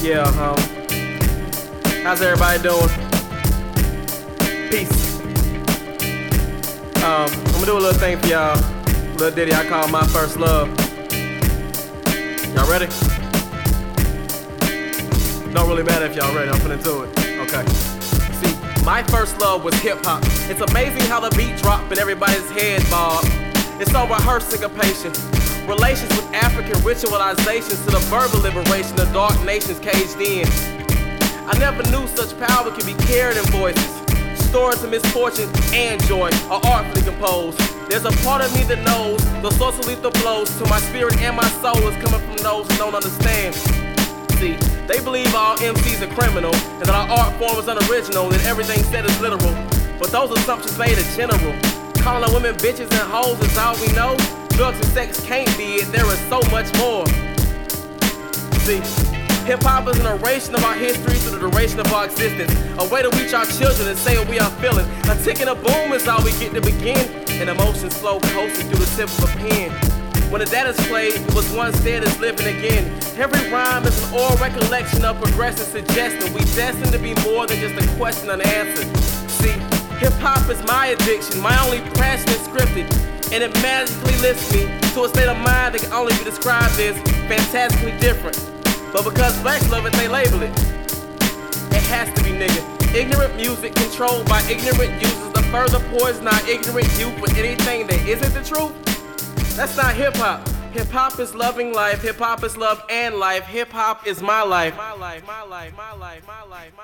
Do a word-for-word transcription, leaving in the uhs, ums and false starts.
Yeah, um, how's everybody doing? Peace. Um, I'm gonna do a little thing for y'all. A little ditty I call My First Love. Y'all ready? Don't really matter if y'all ready, I'm finna do it. Okay. See, my first love was hip-hop. It's amazing how the beat drop in everybody's head, Bob. It's all rehearsed syncopation. Relations with African ritualizations to the verbal liberation of dark nations caged in. I never knew such power could be carried in voices. Stories of misfortune and joy are artfully composed. There's a part of me that knows the source of lethal blows to my spirit and my soul is coming from those who don't understand. See, they believe all M Cs are criminal and that our art form is unoriginal and everything said is literal. But those assumptions made are general. Calling our women bitches and hoes is all we know. Drugs and sex can't be it, there is so much more. See, hip-hop is an erasure of our history through the duration of our existence. A way to reach our children and say what we are feeling. A tick and a boom is all we get to begin. And emotions flow coasting through the tip of a pen. When the data's played, it was once dead is living again. Every rhyme is an oral recollection of progressive suggestion. We destined to be more than just a question unanswered. See, hip-hop is my addiction, my only passion is scripted. And it magically lifts me to a state of mind that can only be described as fantastically different. But because blacks love it, they label it. It has to be nigga. Ignorant music controlled by ignorant users to further poison our ignorant youth with anything that isn't the truth. That's not hip-hop. Hip-hop is loving life. Hip-hop is love and life. Hip-hop is my life. My life, my life, my life, my life, my